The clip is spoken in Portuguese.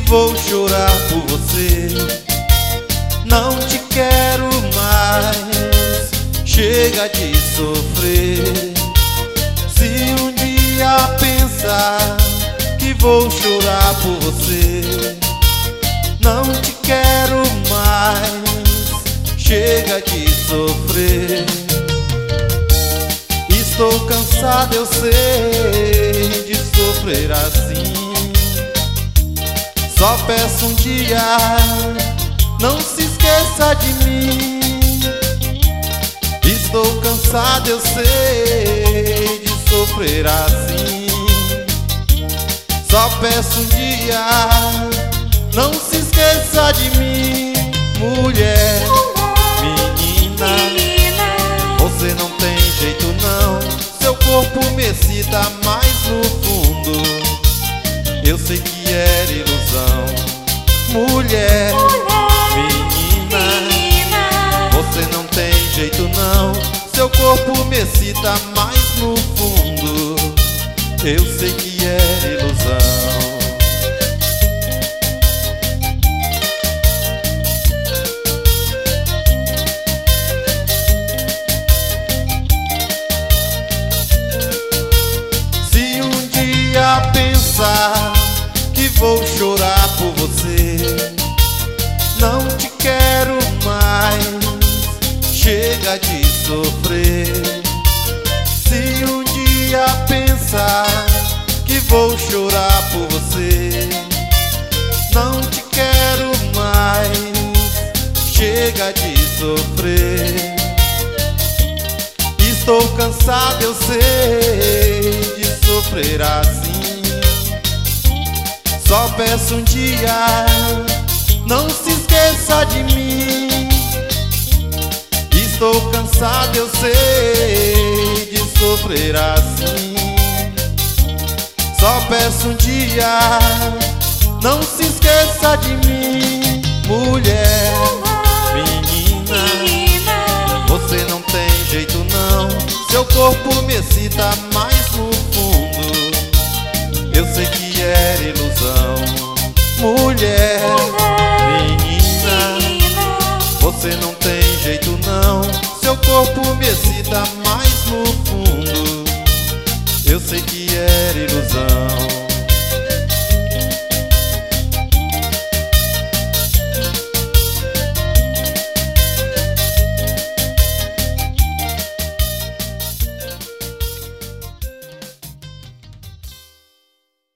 vou chorar por você. Não te quero mais, chega de sofrer. Se um dia pensar que vou chorar por você, não te quero mais, chega de sofrer. Estou cansado, eu sei, de sofrer assim. Só peço um dia, não se esqueça de mim. Estou cansado, eu sei, de sofrer assim. Só peço um dia, não se esqueça de mim. Mulher, menina, você não tem jeito não. Seu corpo me excita mais no fundo. Eu sei que era ilusão. Mulher, menina, você não tem jeito não. Seu corpo me excita mais no fundo. Eu sei que era ilusão. Se um dia pensar que vou chorar por você, não te quero mais, chega de sofrer. Se um dia pensar que vou chorar por você, não te quero mais, chega de sofrer. Estou cansado, eu sei, de sofrer assim. Só peço um dia, não se esqueça de mim. Estou cansado, eu sei, de sofrer assim. Só peço um dia, não se esqueça de mim. Mulher, menina, você não tem jeito não. Seu corpo me excita mais no fundo. Eu sei que era ilusão. Mulher, menina, você não tem jeito não. Seu corpo me excita mais no fundo. Eu sei que era ilusão.